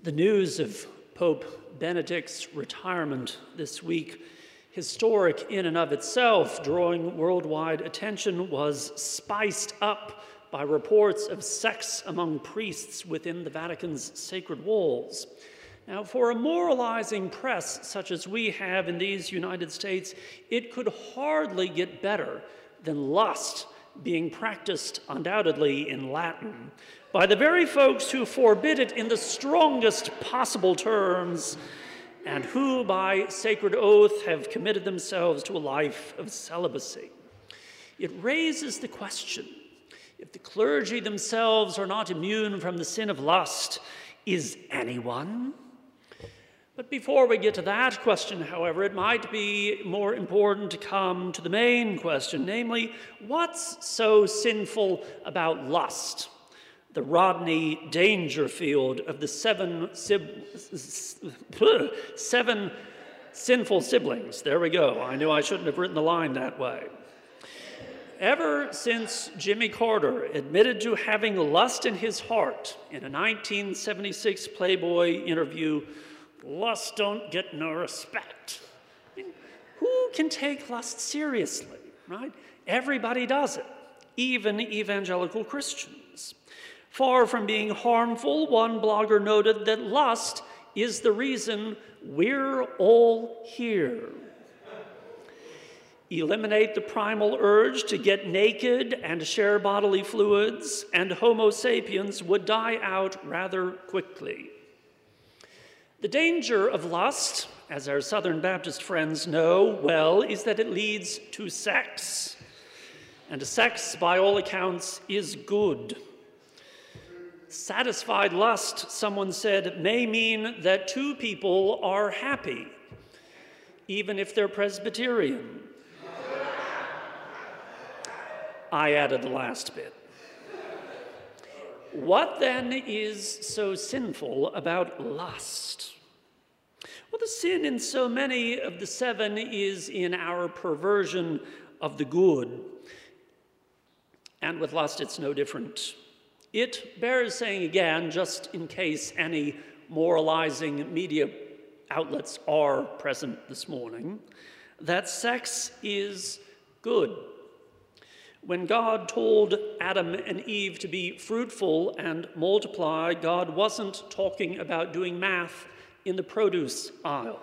The news of Pope Benedict's retirement this week, historic in and of itself, drawing worldwide attention, was spiced up by reports of sex among priests within the Vatican's sacred walls. Now, for a moralizing press such as we have in these United States, it could hardly get better than lust being practiced undoubtedly in Latin by the very folks who forbid it in the strongest possible terms and who, by sacred oath, have committed themselves to a life of celibacy. It raises the question, if the clergy themselves are not immune from the sin of lust, is anyone? But before we get to that question, however, it might be more important to come to the main question, namely, what's so sinful about lust? The Rodney Dangerfield of the seven sinful siblings. There we go. I knew I shouldn't have written the line that way. Ever since Jimmy Carter admitted to having lust in his heart in a 1976 Playboy interview, lust don't get no respect. I mean, who can take lust seriously, right? Everybody does it, even evangelical Christians. Far from being harmful, one blogger noted that lust is the reason we're all here. Eliminate the primal urge to get naked and share bodily fluids, and Homo sapiens would die out rather quickly. The danger of lust, as our Southern Baptist friends know well, is that it leads to sex. And sex, by all accounts, is good. Satisfied lust, someone said, may mean that two people are happy, even if they're Presbyterian. I added the last bit. What then is so sinful about lust? Well, the sin in so many of the seven is in our perversion of the good. And with lust, it's no different. It bears saying again, just in case any moralizing media outlets are present this morning, that sex is good. When God told Adam and Eve to be fruitful and multiply, God wasn't talking about doing math in the produce aisle.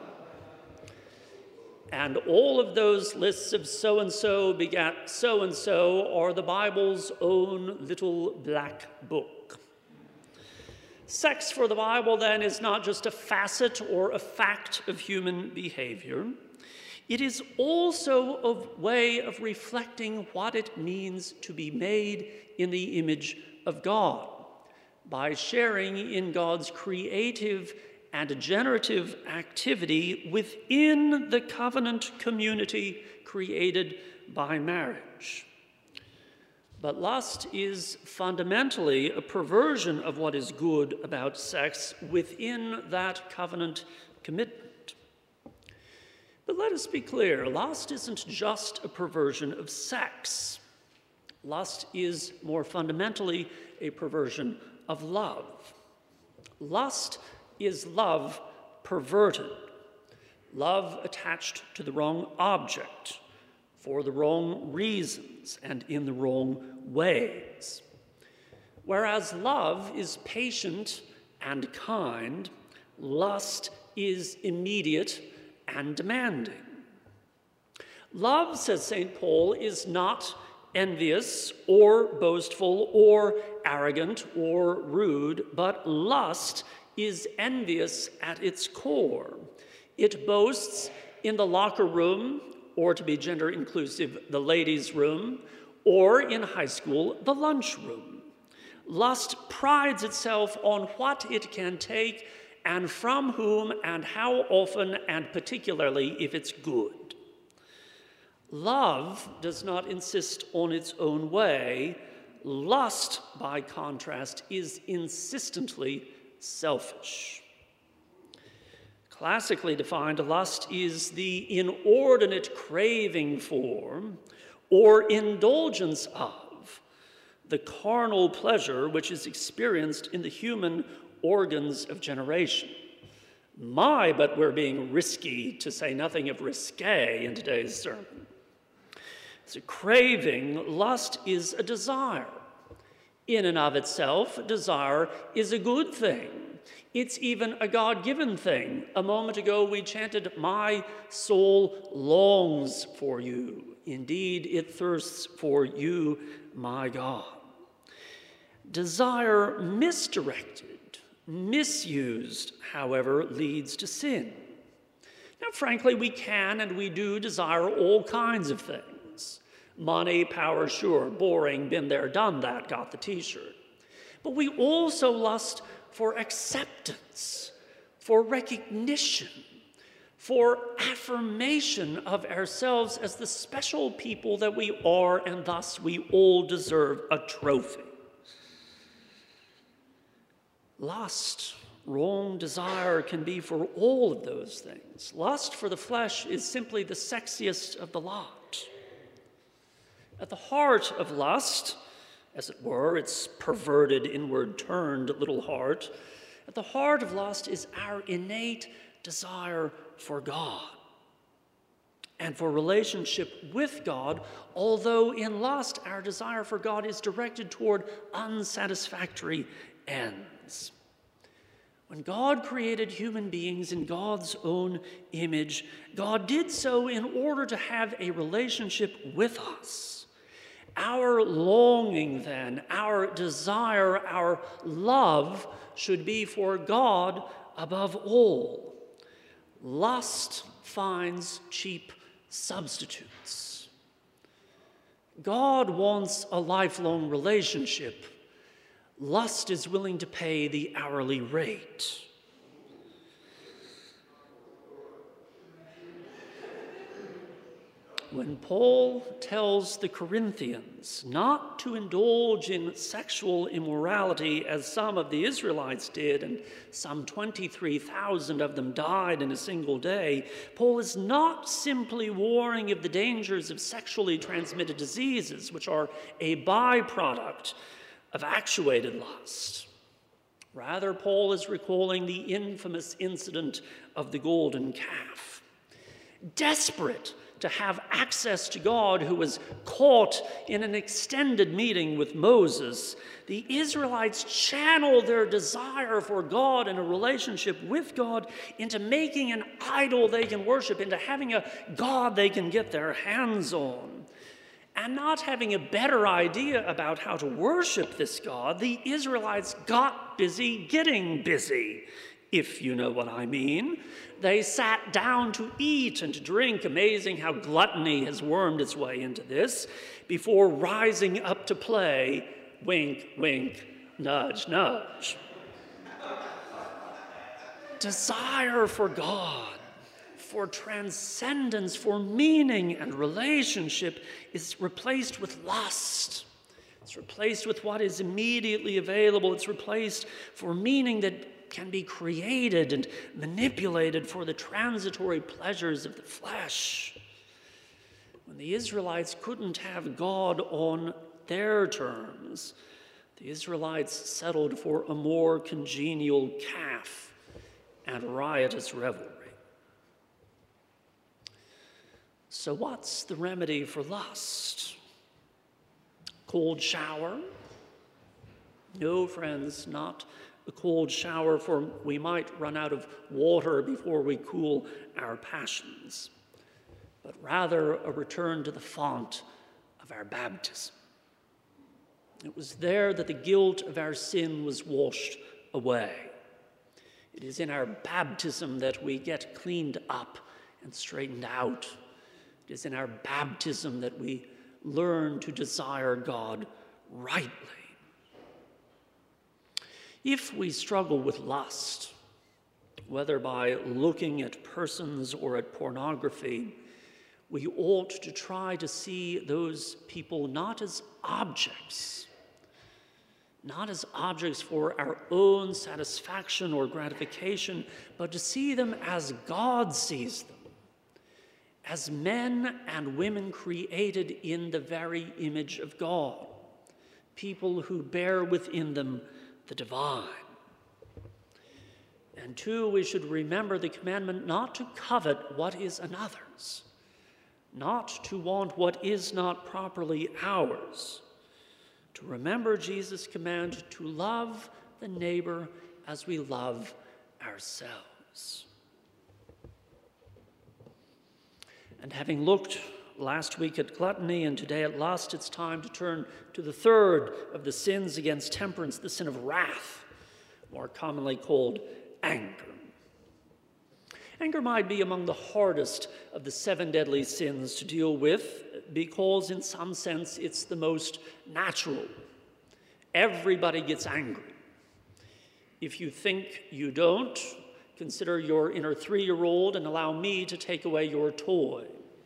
And all of those lists of so-and-so begat so-and-so are the Bible's own little black book. Sex for the Bible, then, is not just a facet or a fact of human behavior. It is also a way of reflecting what it means to be made in the image of God by sharing in God's creative and generative activity within the covenant community created by marriage. But lust is fundamentally a perversion of what is good about sex within that covenant commitment. But let us be clear, lust isn't just a perversion of sex. Lust is more fundamentally a perversion of love. Lust is love perverted, love attached to the wrong object, for the wrong reasons, and in the wrong ways. Whereas love is patient and kind, lust is immediate and demanding. Love, says St. Paul, is not envious or boastful or arrogant or rude, but lust is envious at its core. It boasts in the locker room, or to be gender inclusive, the ladies' room, or in high school, the lunchroom. Lust prides itself on what it can take and from whom and how often, and particularly if it's good. Love does not insist on its own way. Lust, by contrast, is insistently selfish. Classically defined, lust is the inordinate craving for or indulgence of the carnal pleasure which is experienced in the human organs of generation. My, but we're being risky, to say nothing of risque, in today's sermon. It's a craving. Lust is a desire. In and of itself, desire is a good thing. It's even a God-given thing. A moment ago we chanted, "My soul longs for you. Indeed, it thirsts for you, my God." Desire misdirected, misused, however, leads to sin. Now, frankly, we can and we do desire all kinds of things. Money, power, sure, boring, been there, done that, got the t-shirt. But we also lust for acceptance, for recognition, for affirmation of ourselves as the special people that we are, and thus we all deserve a trophy. Lust, wrong desire, can be for all of those things. Lust for the flesh is simply the sexiest of the lot. At the heart of lust, as it were, its perverted, inward-turned little heart, at the heart of lust is our innate desire for God and for relationship with God, although in lust our desire for God is directed toward unsatisfactory ends. When God created human beings in God's own image, God did so in order to have a relationship with us. Our longing, then, our desire, our love should be for God above all. Lust finds cheap substitutes. God wants a lifelong relationship. Lust is willing to pay the hourly rate. When Paul tells the Corinthians not to indulge in sexual immorality as some of the Israelites did, and some 23,000 of them died in a single day, Paul is not simply warning of the dangers of sexually transmitted diseases, which are a byproduct of actuated lust. Rather, Paul is recalling the infamous incident of the golden calf. Desperate to have access to God, who was caught in an extended meeting with Moses, the Israelites channeled their desire for God and a relationship with God into making an idol they can worship, into having a God they can get their hands on. And not having a better idea about how to worship this God, the Israelites got busy getting busy, if you know what I mean. They sat down to eat and to drink. Amazing how gluttony has wormed its way into this, before rising up to play. Wink, wink, nudge, nudge. Desire for God, for transcendence, for meaning and relationship is replaced with lust. It's replaced with what is immediately available. It's replaced for meaning that can be created and manipulated for the transitory pleasures of the flesh. When the Israelites couldn't have God on their terms, the Israelites settled for a more congenial calf and riotous revelry. So what's the remedy for lust? Cold shower? No, friends, not a cold shower, for we might run out of water before we cool our passions, but rather a return to the font of our baptism. It was there that the guilt of our sin was washed away. It is in our baptism that we get cleaned up and straightened out. It is in our baptism that we learn to desire God rightly. If we struggle with lust, whether by looking at persons or at pornography, we ought to try to see those people not as objects for our own satisfaction or gratification, but to see them as God sees them, as men and women created in the very image of God, people who bear within them the divine. And 2, we should remember the commandment not to covet what is another's, not to want what is not properly ours, to remember Jesus' command to love the neighbor as we love ourselves. And having looked last week at gluttony and today at lust, it's time to turn to the third of the sins against temperance, the sin of wrath, more commonly called anger. Anger might be among the hardest of the 7 deadly sins to deal with because in some sense it's the most natural. Everybody gets angry. If you think you don't, consider your inner 3-year-old and allow me to take away your toy.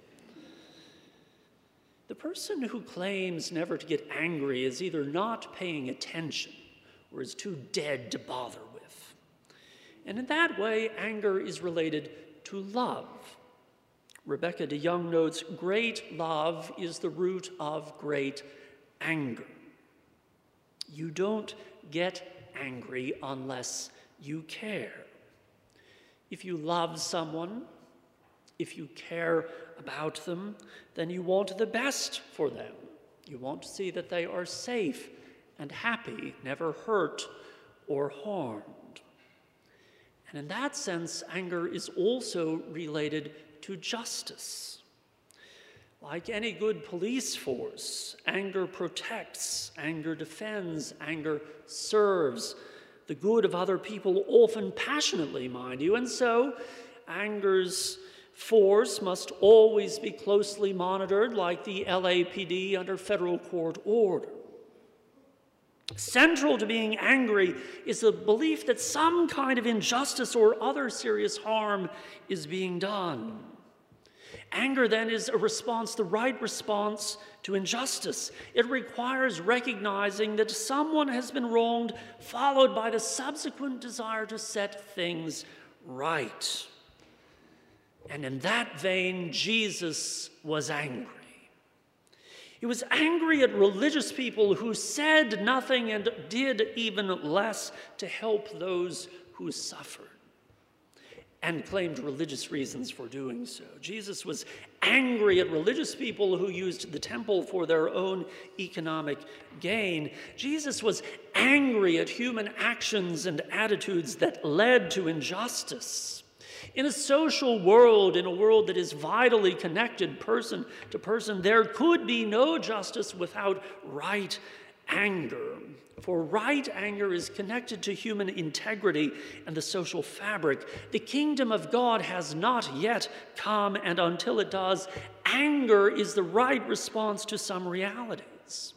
The person who claims never to get angry is either not paying attention or is too dead to bother with. And in that way, anger is related to love. Rebecca de Young notes, great love is the root of great anger. You don't get angry unless you care. If you love someone, if you care about them, then you want the best for them. You want to see that they are safe and happy, never hurt or harmed. And in that sense, anger is also related to justice. Like any good police force, anger protects, anger defends, anger serves the good of other people, often passionately, mind you. And so, anger's force must always be closely monitored, like the LAPD under federal court order. Central to being angry is the belief that some kind of injustice or other serious harm is being done. Anger, then, is a response, the right response to injustice. It requires recognizing that someone has been wronged, followed by the subsequent desire to set things right. And in that vein, Jesus was angry. He was angry at religious people who said nothing and did even less to help those who suffered, and claimed religious reasons for doing so. Jesus was angry at religious people who used the temple for their own economic gain. Jesus was angry at human actions and attitudes that led to injustice. In a social world, in a world that is vitally connected person to person, there could be no justice without right anger. For right anger is connected to human integrity and the social fabric. The kingdom of God has not yet come, and until it does, anger is the right response to some realities.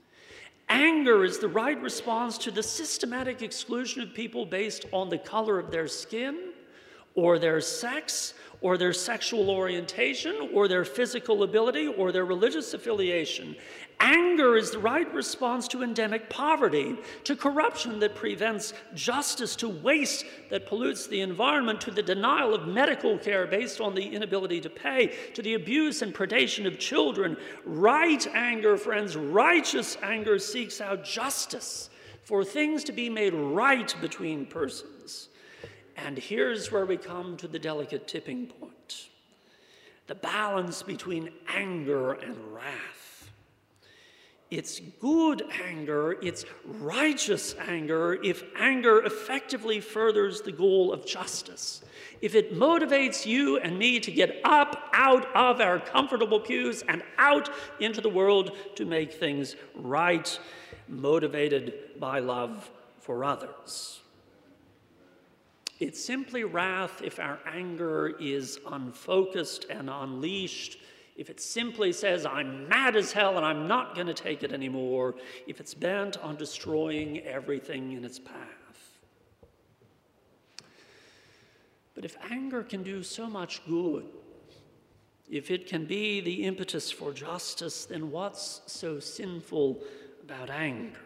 Anger is the right response to the systematic exclusion of people based on the color of their skin, or their sex, or their sexual orientation, or their physical ability, or their religious affiliation. Anger is the right response to endemic poverty, to corruption that prevents justice, to waste that pollutes the environment, to the denial of medical care based on the inability to pay, to the abuse and predation of children. Right anger, friends, righteous anger seeks out justice for things to be made right between persons. And here's where we come to the delicate tipping point, the balance between anger and wrath. It's good anger, it's righteous anger, if anger effectively furthers the goal of justice. If it motivates you and me to get up out of our comfortable pews and out into the world to make things right, motivated by love for others. It's simply wrath if our anger is unfocused and unleashed, if it simply says, I'm mad as hell and I'm not going to take it anymore, if it's bent on destroying everything in its path. But if anger can do so much good, if it can be the impetus for justice, then what's so sinful about anger?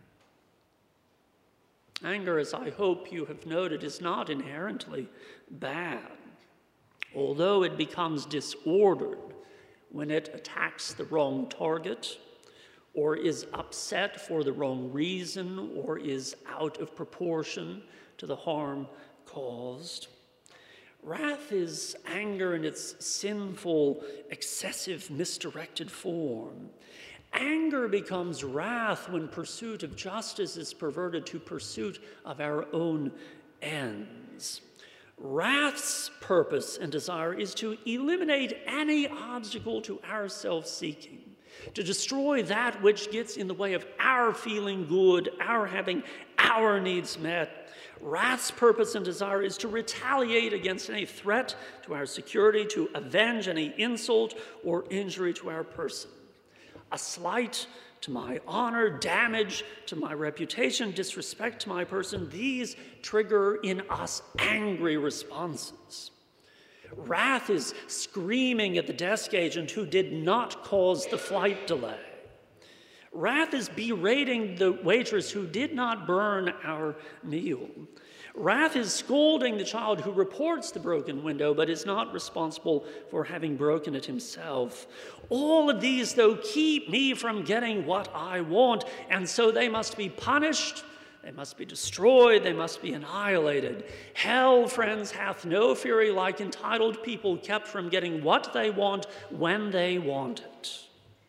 Anger, as I hope you have noted, is not inherently bad, although it becomes disordered when it attacks the wrong target, or is upset for the wrong reason, or is out of proportion to the harm caused. Wrath is anger in its sinful, excessive, misdirected form. Anger becomes wrath when pursuit of justice is perverted to pursuit of our own ends. Wrath's purpose and desire is to eliminate any obstacle to our self-seeking, to destroy that which gets in the way of our feeling good, our having our needs met. Wrath's purpose and desire is to retaliate against any threat to our security, to avenge any insult or injury to our person. A slight to my honor, damage to my reputation, disrespect to my person, these trigger in us angry responses. Wrath is screaming at the desk agent who did not cause the flight delay. Wrath is berating the waitress who did not burn our meal. Wrath is scolding the child who reports the broken window but is not responsible for having broken it himself. All of these, though, keep me from getting what I want, and so they must be punished, they must be destroyed, they must be annihilated. Hell, friends, hath no fury like entitled people kept from getting what they want when they want it.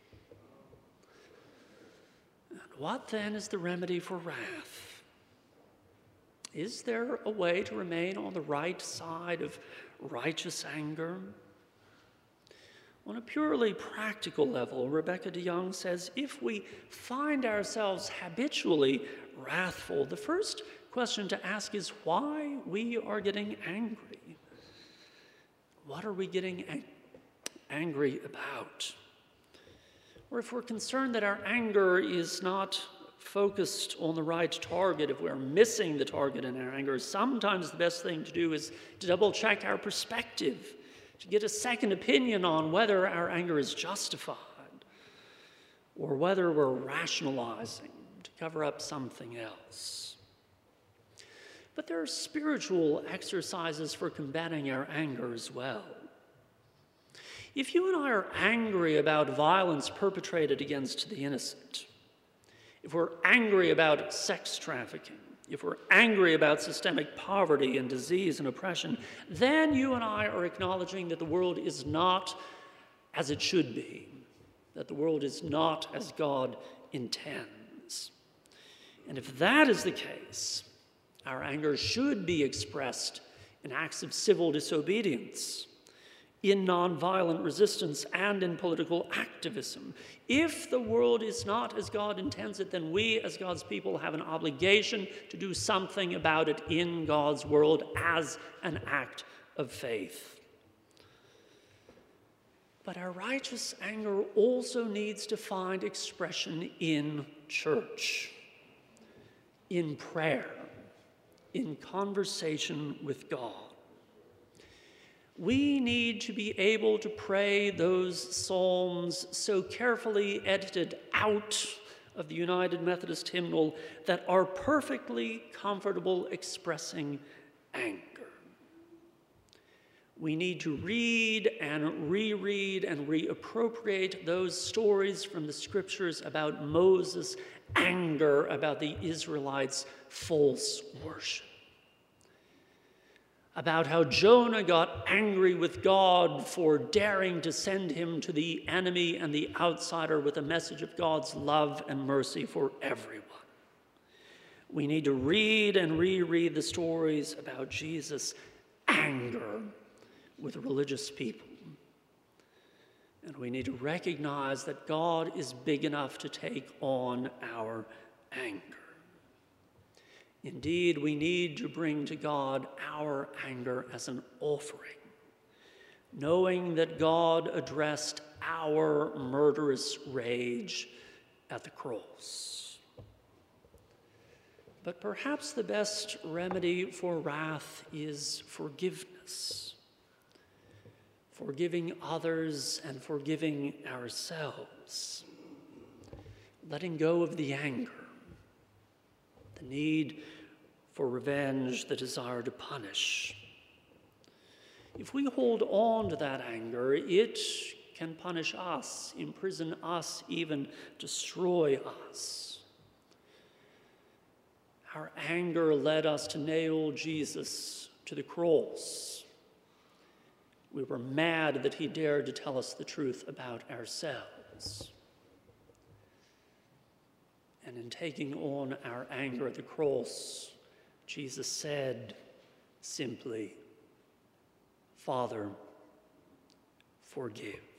What then is the remedy for wrath? Is there a way to remain on the right side of righteous anger? On a purely practical level, Rebecca DeYoung says, if we find ourselves habitually wrathful, the first question to ask is why we are getting angry. What are we getting angry about? Or if we're concerned that our anger is not focused on the right target, if we're missing the target in our anger, sometimes the best thing to do is to double-check our perspective, to get a second opinion on whether our anger is justified or whether we're rationalizing to cover up something else. But there are spiritual exercises for combating our anger as well. If you and I are angry about violence perpetrated against the innocent, if we're angry about sex trafficking, if we're angry about systemic poverty and disease and oppression, then you and I are acknowledging that the world is not as it should be, that the world is not as God intends. And if that is the case, our anger should be expressed in acts of civil disobedience, in nonviolent resistance, and in political activism. If the world is not as God intends it, then we as God's people have an obligation to do something about it in God's world as an act of faith. But our righteous anger also needs to find expression in church, in prayer, in conversation with God. We need to be able to pray those psalms so carefully edited out of the United Methodist hymnal that are perfectly comfortable expressing anger. We need to read and reread and reappropriate those stories from the scriptures about Moses' anger about the Israelites' false worship, about how Jonah got angry with God for daring to send him to the enemy and the outsider with a message of God's love and mercy for everyone. We need to read and reread the stories about Jesus' anger with religious people. And we need to recognize that God is big enough to take on our anger. Indeed, we need to bring to God our anger as an offering, knowing that God addressed our murderous rage at the cross. But perhaps the best remedy for wrath is forgiveness, forgiving others and forgiving ourselves, letting go of the anger, the need for revenge, the desire to punish. If we hold on to that anger, it can punish us, imprison us, even destroy us. Our anger led us to nail Jesus to the cross. We were mad that he dared to tell us the truth about ourselves. And in taking on our anger at the cross, Jesus said simply, Father, forgive.